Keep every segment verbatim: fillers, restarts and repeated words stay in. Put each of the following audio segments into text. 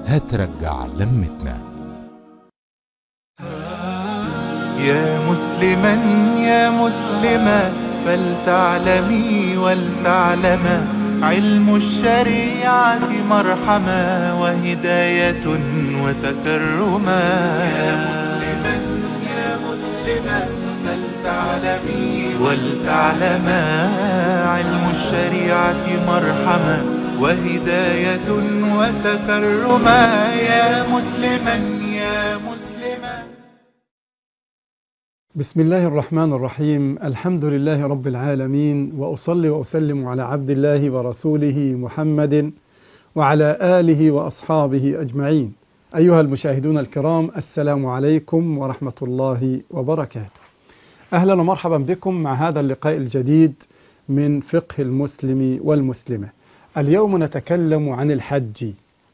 هترجع لمتنا. يا مسلما يا مسلما فلتعلمي ولتعلما علم الشريعة مرحما وهداية وتكرما. يا مسلما يا مسلما فلتعلمي ولتعلما علم الشريعة مرحما وهداية وتكرما. يا مسلما يا مسلما. بسم الله الرحمن الرحيم. الحمد لله رب العالمين، وأصلي وأسلم على عبد الله ورسوله محمد وعلى آله وأصحابه أجمعين. أيها المشاهدون الكرام، السلام عليكم ورحمة الله وبركاته. أهلا ومرحبا بكم مع هذا اللقاء الجديد من فقه المسلم والمسلمة. اليوم نتكلم عن الحج.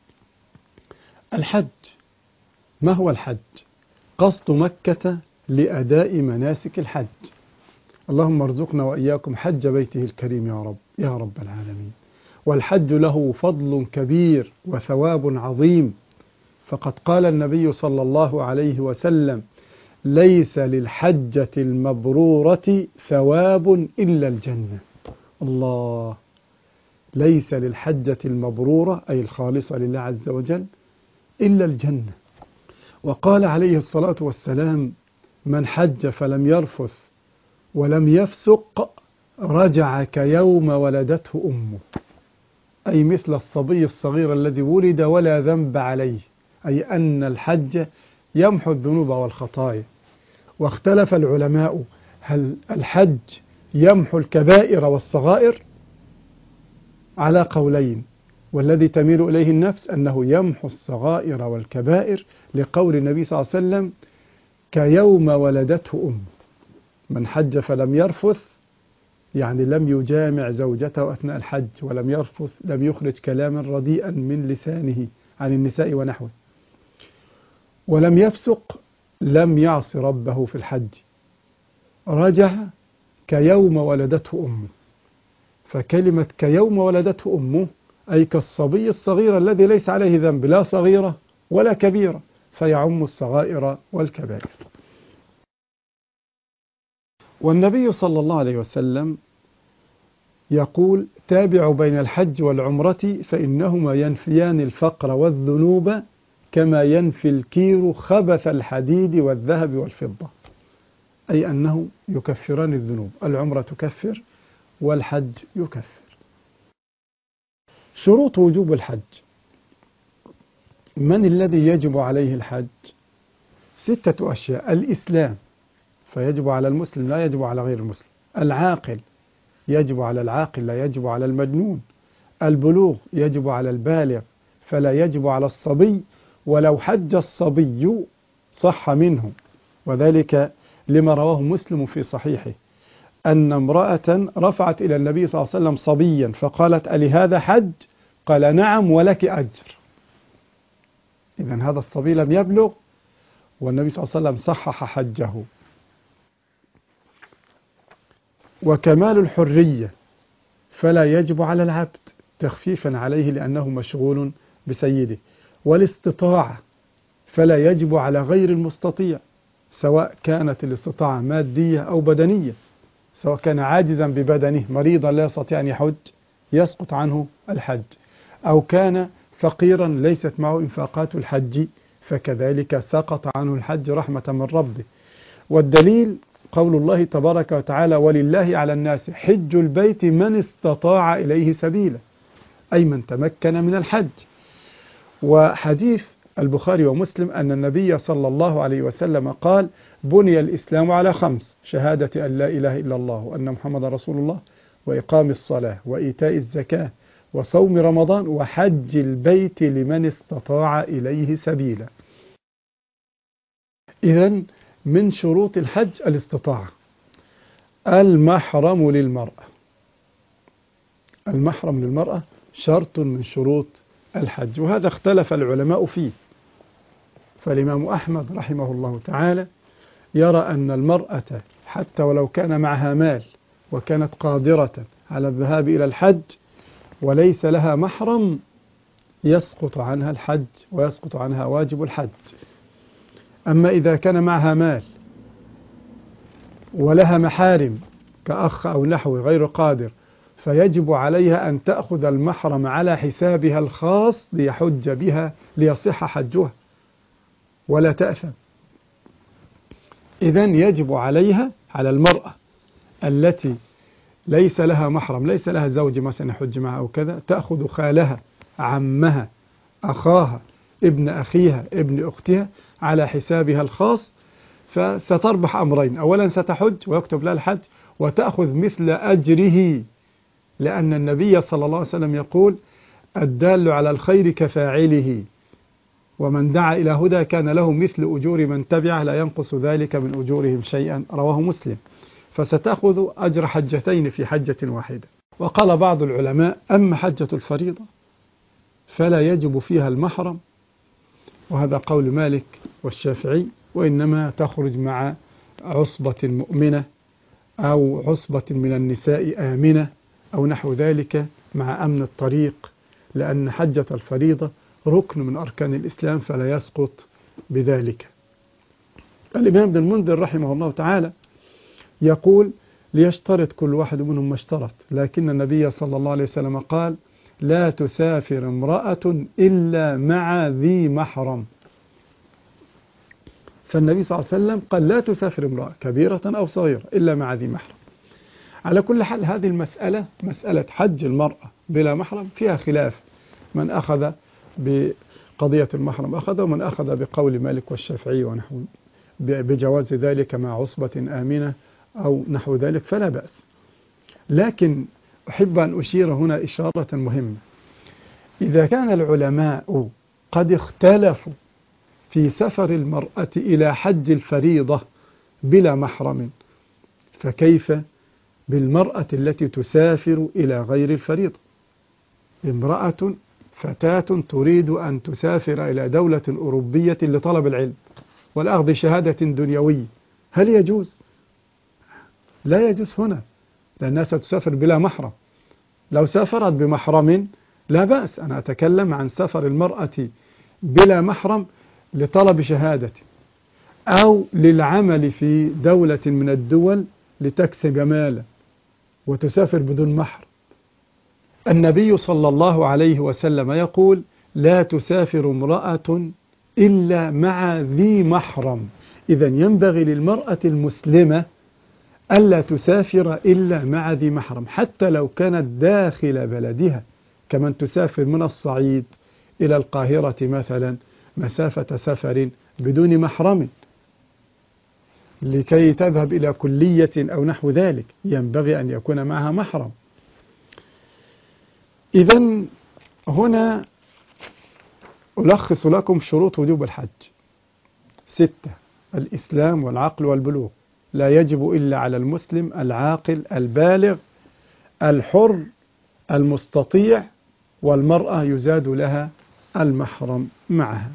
الحج، ما هو الحج؟ قصد مكة لأداء مناسك الحج. اللهم ارزقنا وإياكم حج بيته الكريم يا رب يا رب العالمين. والحج له فضل كبير وثواب عظيم، فقد قال النبي صلى الله عليه وسلم: ليس للحجة المبرورة ثواب إلا الجنة. الله، ليس للحجة المبرورة أي الخالصة لله عز وجل إلا الجنة. وقال عليه الصلاة والسلام: من حج فلم يرفث ولم يفسق رجع كيوم ولدته أمه، أي مثل الصبي الصغير الذي ولد ولا ذنب عليه، أي أن الحج يمحو الذنوب والخطايا. واختلف العلماء هل الحج يمحو الكبائر والصغائر؟ على قولين، والذي تميل إليه النفس أنه يمحو الصغائر والكبائر، لقول النبي صلى الله عليه وسلم: كيوم ولدته أمه. من حج فلم يرفث يعني لم يجامع زوجته أثناء الحج، ولم يرفث لم يخرج كلاما رديئا من لسانه عن النساء ونحوه، ولم يفسق لم يعص ربه في الحج، رجع كيوم ولدته أمه. فكلمة كيوم ولدته أمه أي كالصبي الصغير الذي ليس عليه ذنب، لا صغيرة ولا كبيرة، فيعم الصغائر والكبائر. والنبي صلى الله عليه وسلم يقول: تابعوا بين الحج والعمرة فإنهما ينفيان الفقر والذنوب كما ينفي الكير خبث الحديد والذهب والفضة، أي أنه يكفران الذنوب. العمرة تكفر والحج يكفر. شروط وجوب الحج: من الذي يجب عليه الحج؟ ستة أشياء: الإسلام، فيجب على المسلم لا يجب على غير المسلم. العاقل، يجب على العاقل لا يجب على المجنون. البلوغ، يجب على البالغ فلا يجب على الصبي، ولو حج الصبي صح منه، وذلك لما رواه مسلم في صحيحه أن امرأة رفعت إلى النبي صلى الله عليه وسلم صبيا فقالت: ألي هذا حج؟ قال: نعم ولك أجر. إذن هذا الصبي لم يبلغ، والنبي صلى الله عليه وسلم صحح حجه. وكمال الحرية، فلا يجب على العبد تخفيفا عليه لأنه مشغول بسيده. والاستطاعة، فلا يجب على غير المستطيع، سواء كانت الاستطاعة مادية أو بدنية، سواء كان عاجزا ببدنه مريضا لا يستطيع أن يحج يسقط عنه الحج، أو كان فقيرا ليست معه إنفاقات الحج فكذلك سقط عنه الحج رحمة من ربه. والدليل قول الله تبارك وتعالى: ولله على الناس حج البيت من استطاع إليه سبيلا، أي من تمكن من الحج. وحديث البخاري ومسلم أن النبي صلى الله عليه وسلم قال: بني الإسلام على خمس: شهادة أن لا إله إلا الله وأن محمد رسول الله، وإقام الصلاة، وإيتاء الزكاة، وصوم رمضان، وحج البيت لمن استطاع إليه سبيلا. إذن من شروط الحج الاستطاعة. المحرم للمرأة، المحرم للمرأة شرط من شروط الحج، وهذا اختلف العلماء فيه. فالإمام أحمد رحمه الله تعالى يرى أن المرأة حتى ولو كان معها مال وكانت قادرة على الذهاب إلى الحج وليس لها محرم يسقط عنها الحج ويسقط عنها واجب الحج. أما إذا كان معها مال ولها محارم كأخ أو نحو غير قادر، فيجب عليها أن تأخذ المحرم على حسابها الخاص ليحج بها ليصح حجها ولا تأثم. إذن يجب عليها، على المرأة التي ليس لها محرم، ليس لها زوج مثلا يحج معها أو كذا، تأخذ خالها، عمها، أخاها، ابن أخيها، ابن أختها على حسابها الخاص، فستربح أمرين: أولا ستحج ويكتب لها الحج وتأخذ مثل أجره، لأن النبي صلى الله عليه وسلم يقول: الدال على الخير كفاعله، ومن دعا إلى هدى كان له مثل أجور من تبعه لا ينقص ذلك من أجورهم شيئا، رواه مسلم. فستأخذ أجر حجتين في حجة واحدة. وقال بعض العلماء: أما حجة الفريضة فلا يجب فيها المحرم، وهذا قول مالك والشافعي، وإنما تخرج مع عصبة مؤمنة أو عصبة من النساء آمنة أو نحو ذلك مع أمن الطريق، لأن حجة الفريضة ركن من أركان الإسلام فلا يسقط بذلك. الإمام ابن المنذر رحمه الله تعالى يقول: ليشترط كل واحد منهم ما اشترط، لكن النبي صلى الله عليه وسلم قال: لا تسافر امرأة إلا مع ذي محرم. فالنبي صلى الله عليه وسلم قال: لا تسافر امرأة كبيرة أو صغيرة إلا مع ذي محرم. على كل حال هذه المسألة، مسألة حج المرأة بلا محرم، فيها خلاف، من أخذ بقضية المحرم أخذ، ومن أخذ بقول مالك والشافعي ونحو بجواز ذلك مع عصبة آمنة أو نحو ذلك فلا بأس. لكن أحب أن أشير هنا إشارة مهمة: إذا كان العلماء قد اختلفوا في سفر المرأة إلى حج الفريضة بلا محرم، فكيف بالمرأة التي تسافر إلى غير الفريضة؟ امرأة فتاة تريد أن تسافر إلى دولة أوروبية لطلب العلم والأخذ شهادة دنيوية، هل يجوز؟ لا يجوز هنا، لأنها ستسافر بلا محرم. لو سافرت بمحرم لا بأس، أنا أتكلم عن سفر المرأة بلا محرم لطلب شهادة أو للعمل في دولة من الدول لتكسب مالا وتسافر بدون محرم. النبي صلى الله عليه وسلم يقول: لا تسافر امرأة إلا مع ذي محرم. إذن ينبغي للمرأة المسلمة ألا تسافر إلا مع ذي محرم، حتى لو كانت داخل بلدها، كمن تسافر من الصعيد إلى القاهرة مثلا مسافة سفر بدون محرم لكي تذهب إلى كلية أو نحو ذلك، ينبغي أن يكون معها محرم. إذن هنا ألخص لكم شروط وجوب الحج ستة: الإسلام والعقل والبلوغ، لا يجب إلا على المسلم العاقل البالغ الحر المستطيع، والمرأة يزاد لها المحرم معها.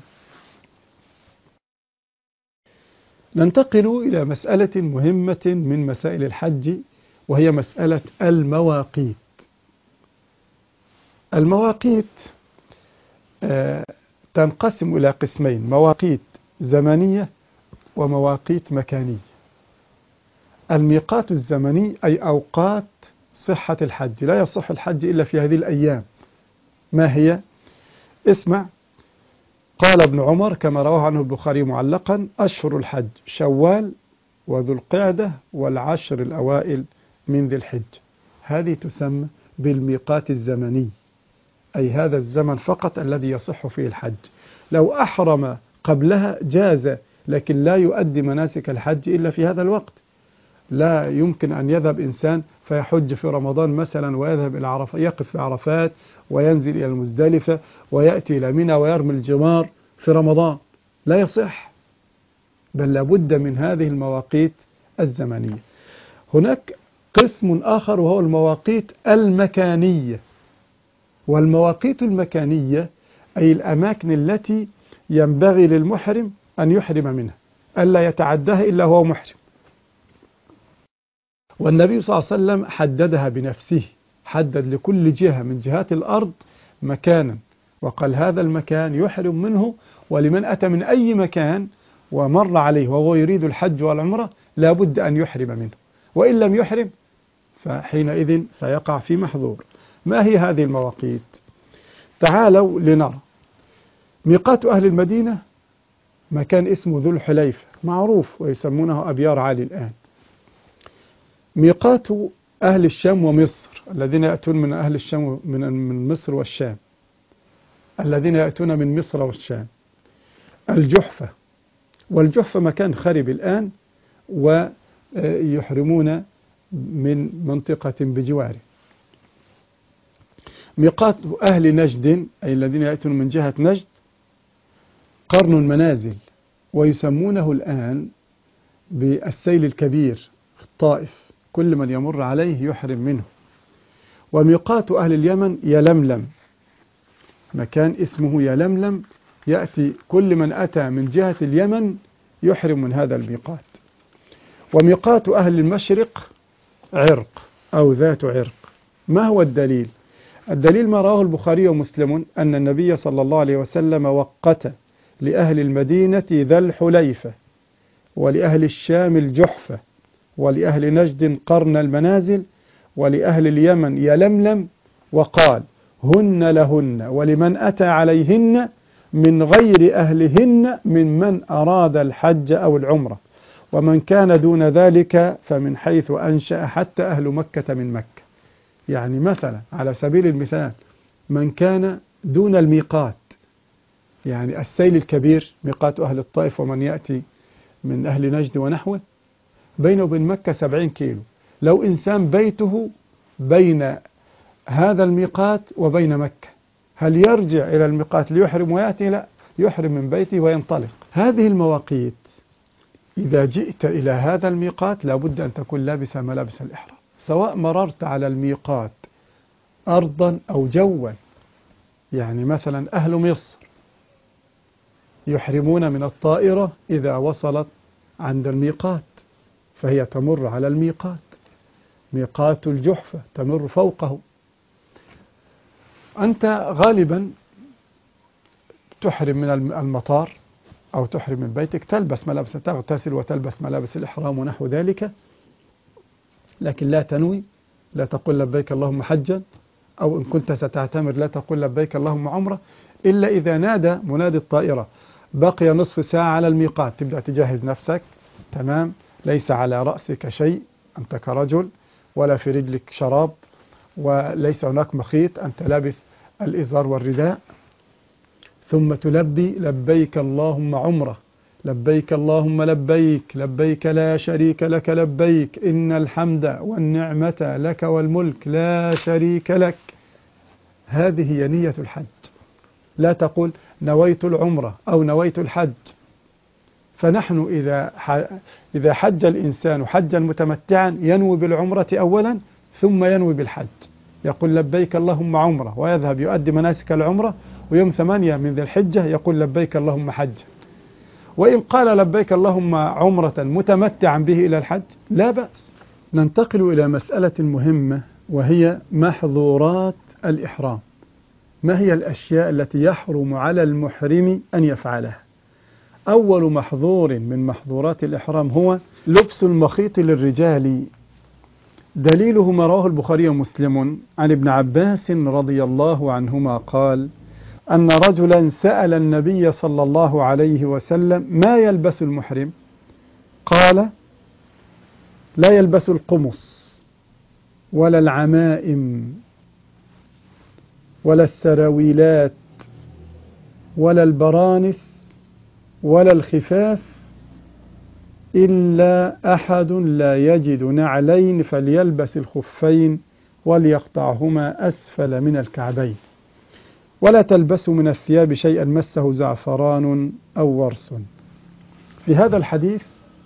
ننتقل إلى مسألة مهمة من مسائل الحج، وهي مسألة المواقيت. المواقيت آه تنقسم إلى قسمين: مواقيت زمنية ومواقيت مكانية. الميقات الزمني أي أوقات صحة الحج، لا يصح الحج إلا في هذه الأيام. ما هي؟ اسمع: قال ابن عمر كما رواه عنه البخاري معلقا: أشهر الحج شوال وذو القعدة والعشر الأوائل من ذي الحج. هذه تسمى بالميقات الزمني، أي هذا الزمن فقط الذي يصح فيه الحج. لو أحرم قبلها جاز، لكن لا يؤدي مناسك الحج إلا في هذا الوقت. لا يمكن أن يذهب إنسان فيحج في رمضان مثلا ويذهب إلى عرفات، يقف في عرفات وينزل إلى المزدلفة ويأتي إلى منى ويرمي الجمار في رمضان، لا يصح، بل لابد من هذه المواقيت الزمنية. هناك قسم آخر وهو المواقيت المكانية. والمواقيت المكانية أي الأماكن التي ينبغي للمحرم أن يحرم منها، ألا يتعداها إلا هو محرم. والنبي صلى الله عليه وسلم حددها بنفسه، حدد لكل جهة من جهات الأرض مكانا وقال هذا المكان يحرم منه، ولمن أتى من أي مكان ومر عليه وهو يريد الحج والعمرة لا بد أن يحرم منه، وإن لم يحرم فحينئذ سيقع في محظور. ما هي هذه المواقيت؟ تعالوا لنرى. ميقات أهل المدينة مكان اسمه ذو الحليفة معروف ويسمونه أبيار علي الآن. ميقات أهل الشام ومصر الذين يأتون من أهل الشام من مصر والشام، الذين يأتون من مصر والشام الجحفة، والجحفة مكان خرب الآن ويحرمون من منطقة بجواره. ميقات أهل نجد أي الذين يأتون من جهة نجد قرن المنازل، ويسمونه الآن بالسيل الكبير في الطائف، كل من يمر عليه يحرم منه. وميقات أهل اليمن يلملم، مكان اسمه يلملم، يأتي كل من أتى من جهة اليمن يحرم من هذا الميقات. وميقات أهل المشرق عرق أو ذات عرق. ما هو الدليل؟ الدليل ما رواه البخاري ومسلم أن النبي صلى الله عليه وسلم وقت لأهل المدينة ذا الحليفة، ولأهل الشام الجحفة، ولأهل نجد قرن المنازل، ولأهل اليمن يلملم، وقال هن لهن ولمن أتى عليهن من غير أهلهن ممن أراد الحج أو العمرة، ومن كان دون ذلك فمن حيث أنشأ حتى أهل مكة من مكة. يعني مثلا على سبيل المثال من كان دون الميقات، يعني السيل الكبير ميقات أهل الطائف ومن يأتي من أهل نجد ونحوه، بينه وبين مكة سبعين كيلو، لو إنسان بيته بين هذا الميقات وبين مكة، هل يرجع إلى الميقات ليحرم ويأتي؟ لا، يحرم من بيته وينطلق. هذه المواقيت إذا جئت إلى هذا الميقات لابد أن تكون لابس ملابس الإحرام، سواء مررت على الميقات أرضا أو جوا. يعني مثلا أهل مصر يحرمون من الطائرة إذا وصلت عند الميقات، فهي تمر على الميقات. ميقات الجحفة تمر فوقه. أنت غالبا تحرم من المطار أو تحرم من بيتك، تلبس ملابس، تغتسل وتلبس ملابس الإحرام ونحو ذلك، لكن لا تنوي، لا تقول لبيك اللهم حجا، أو إن كنت ستعتمر لا تقول لبيك اللهم عمرة، إلا إذا نادى منادي الطائرة بقي نصف ساعة على الميقات، تبدأ تجهز نفسك تمام، ليس على رأسك شيء أنت كرجل، ولا في رجلك شراب، وليس هناك مخيط، أنت لابس الإزار والرداء، ثم تلبي لبيك اللهم عمرة، لبيك اللهم لبيك، لبيك لا شريك لك لبيك، إن الحمد والنعمة لك والملك لا شريك لك. هذه هي نية الحج. لا تقول نويت العمرة أو نويت الحج. فنحن إذا إذا حج الإنسان حجا متمتعا ينوي بالعمرة أولا ثم ينوي بالحج، يقول لبيك اللهم عمرة ويذهب يؤدي مناسك العمرة، ويوم ثمانية من ذي الحجة يقول لبيك اللهم حج. وإن قال لبيك اللهم عمرة متمتعا به إلى الحج لا بأس. ننتقل إلى مسألة مهمة وهي محظورات الإحرام. ما هي الأشياء التي يحرم على المحرم أن يفعلها؟ أول محظور من محظورات الإحرام هو لبس المخيط للرجال. دليله ما رواه البخاري ومسلم عن ابن عباس رضي الله عنهما قال أن رجلا سأل النبي صلى الله عليه وسلم ما يلبس المحرم؟ قال لا يلبس القمص ولا العمائم ولا السراويلات ولا البرانس ولا الخفاف إلا أحد لا يجد نعلين فليلبس الخفين وليقطعهما أسفل من الكعبين، ولا تلبسوا من الثياب شيئا مسه زعفران أو ورس. في هذا الحديث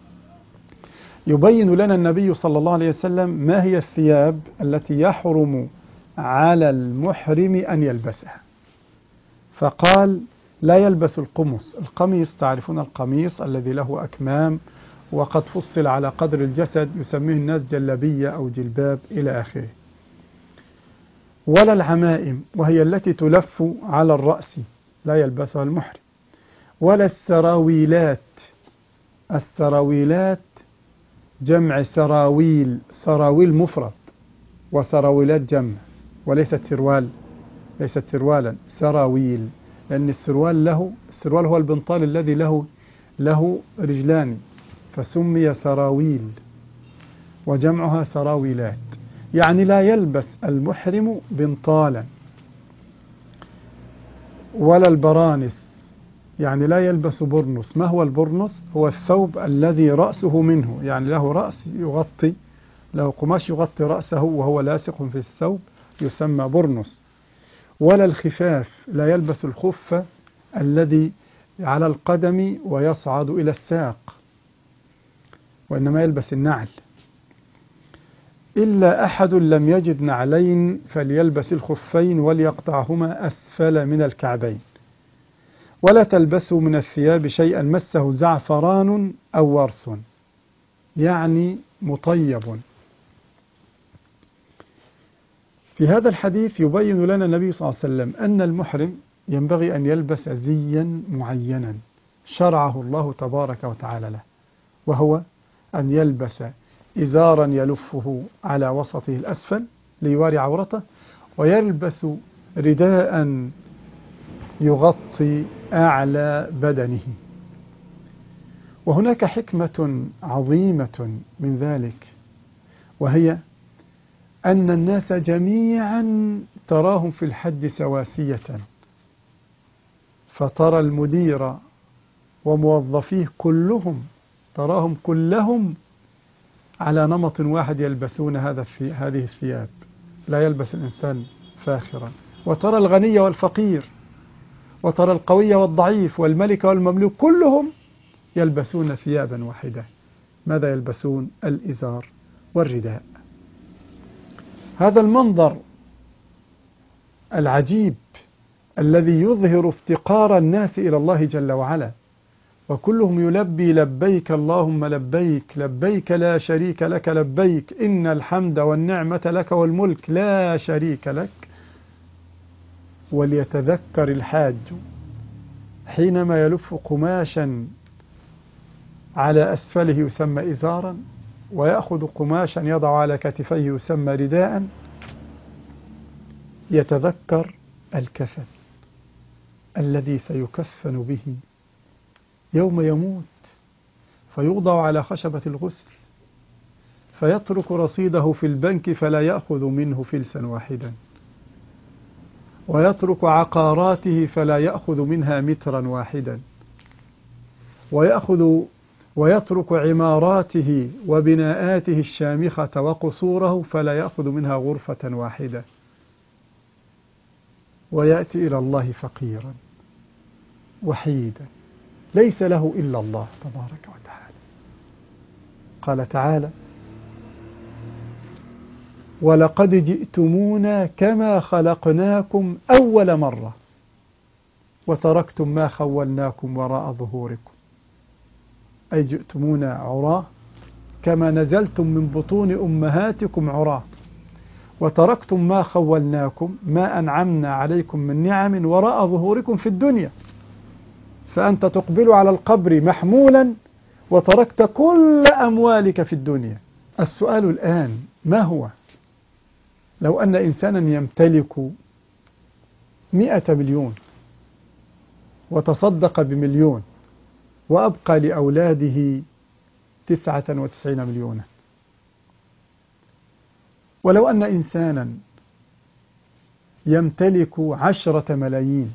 يبين لنا النبي صلى الله عليه وسلم ما هي الثياب التي يحرم على المحرم أن يلبسها، فقال لا يلبس القمص. القميص تعرفون القميص الذي له أكمام وقد فصل على قدر الجسد، يسميه الناس جلبية أو جلباب إلى آخره. ولا العمائم وهي التي تلف على الرأس لا يلبسها المحرم، ولا السراويلات. السراويلات جمع سراويل، سراويل مفرد وسراويلات جمع، وليست سروال، ليست سروالا، سراويل، لأن السروال له السروال هو البنطال الذي له له رجلان فسمي سراويل، وجمعها سراويلات، يعني لا يلبس المحرم بنطالا. ولا البرانس، يعني لا يلبس برنس. ما هو البرنس؟ هو الثوب الذي رأسه منه، يعني له رأس يغطي، له قماش يغطي رأسه وهو لاصق في الثوب، يسمى برنس. ولا الخفاف، لا يلبس الخف الذي على القدم ويصعد إلى الساق، وإنما يلبس النعل. إلا أحد لم يجد نعلين فليلبس الخفين وليقطعهما أسفل من الكعبين. ولا تلبسوا من الثياب شيئا مسه زعفران أو ورس، يعني مطيب. في هذا الحديث يبين لنا النبي صلى الله عليه وسلم أن المحرم ينبغي أن يلبس زيا معينا شرعه الله تبارك وتعالى له، وهو أن يلبس إزارا يلفه على وسطه الأسفل ليواري عورته، ويلبس رداء يغطي أعلى بدنه. وهناك حكمة عظيمة من ذلك، وهي أن الناس جميعا تراهم في الحج سواسية، فترى المدير وموظفيه كلهم تراهم كلهم على نمط واحد يلبسون هذا في هذه الثياب، لا يلبس الإنسان فاخرا. وترى الغني والفقير، وترى القوي والضعيف والملك والمملوك كلهم يلبسون ثيابا واحدة. ماذا يلبسون؟ الإزار والرداء. هذا المنظر العجيب الذي يظهر افتقار الناس إلى الله جل وعلا، وكلهم يلبي لبيك اللهم لبيك، لبيك لا شريك لك لبيك، إن الحمد والنعمة لك والملك لا شريك لك. وليتذكر الحاج حينما يلف قماشا على أسفله يسمى إزارا، ويأخذ قماشا يضع على كتفيه يسمى رداء، يتذكر الكفن الذي سيكفن به يوم يموت، فيوضع على خشبة الغسل، فيترك رصيده في البنك فلا يأخذ منه فلسا واحدا، ويترك عقاراته فلا يأخذ منها مترا واحدا، ويأخذ ويترك عماراته وبناءاته الشامخة وقصوره فلا يأخذ منها غرفة واحدة، ويأتي إلى الله فقيرا وحيدا ليس له إلا الله تبارك وتعالى. قال تعالى: ولقد جئتمونا كما خلقناكم أول مرة وتركتم ما خولناكم وراء ظهوركم. أي جئتمونا عراه كما نزلتم من بطون أمهاتكم عراه، وتركتم ما خولناكم، ما أنعمنا عليكم من نعم وراء ظهوركم في الدنيا، فأنت تقبل على القبر محمولا وتركت كل أموالك في الدنيا. السؤال الآن: ما هو لو أن إنسانا يمتلك مئة مليون وتصدق بمليون وأبقى لأولاده تسعة وتسعين مليونا؟ ولو أن إنسانا يمتلك عشرة ملايين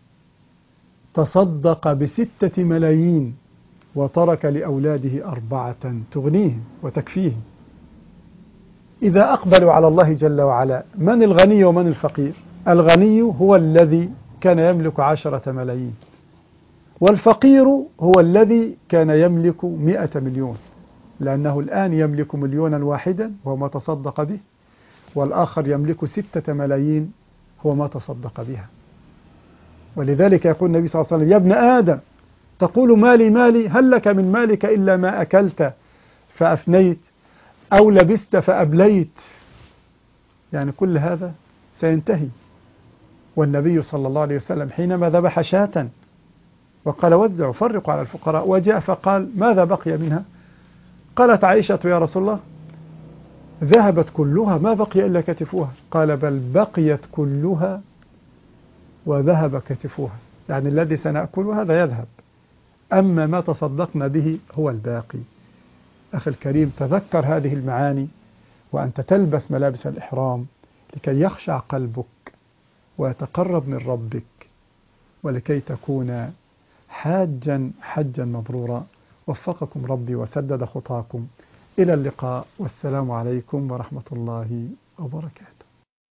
تصدق بستة ملايين وترك لأولاده أربعة تغنيهم وتكفيهم، إذا أقبلوا على الله جل وعلا من الغني ومن الفقير؟ الغني هو الذي كان يملك عشرة ملايين، والفقير هو الذي كان يملك مئة مليون، لأنه الآن يملك مليونا واحدا وهو ما تصدق به، والآخر يملك ستة ملايين هو ما تصدق بها. ولذلك يقول النبي صلى الله عليه وسلم: يا ابن آدم تقول مالي مالي، هل لك من مالك إلا ما أكلت فأفنيت أو لبست فأبليت؟ يعني كل هذا سينتهي. والنبي صلى الله عليه وسلم حينما ذبح شاة وقال وزعوا فرقوا على الفقراء، وجاء فقال ماذا بقي منها؟ قالت عائشة يا رسول الله ذهبت كلها ما بقي إلا كتفوها. قال بل بقيت كلها وذهب كتفوها، يعني الذي سنأكل هذا يذهب، أما ما تصدقنا به هو الباقي. أخي الكريم، تذكر هذه المعاني وأنت تلبس ملابس الإحرام لكي يخشع قلبك ويتقرب من ربك، ولكي تكون حاجا حجا مبرورا. وفقكم ربي وسدد خطاكم. إلى اللقاء، والسلام عليكم ورحمة الله وبركاته.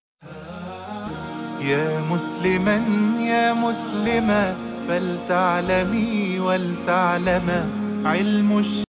يا مسلما يا مسلما فلتعلمي ولتعلما علم الشريعة